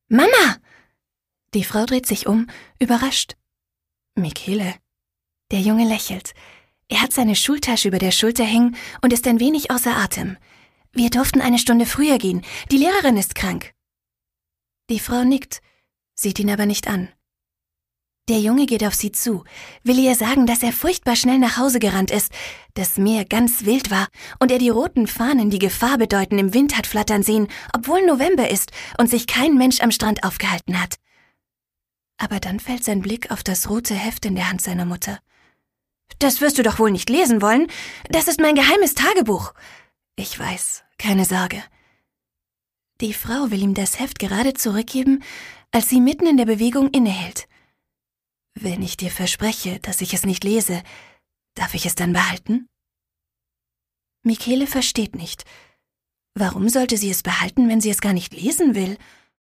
Mama! Die Frau dreht sich um, überrascht. Michele. Der Junge lächelt. Er hat seine Schultasche über der Schulter hängen und ist ein wenig außer Atem. Wir durften eine Stunde früher gehen. Die Lehrerin ist krank. Die Frau nickt, sieht ihn aber nicht an. Der Junge geht auf sie zu, will ihr sagen, dass er furchtbar schnell nach Hause gerannt ist, das Meer ganz wild war und er die roten Fahnen, die Gefahr bedeuten, im Wind hat flattern sehen, obwohl November ist und sich kein Mensch am Strand aufgehalten hat. Aber dann fällt sein Blick auf das rote Heft in der Hand seiner Mutter. »Das wirst du doch wohl nicht lesen wollen? Das ist mein geheimes Tagebuch.« »Ich weiß, keine Sorge.« Die Frau will ihm das Heft gerade zurückgeben, als sie mitten in der Bewegung innehält. »Wenn ich dir verspreche, dass ich es nicht lese, darf ich es dann behalten?« Michele versteht nicht. Warum sollte sie es behalten, wenn sie es gar nicht lesen will?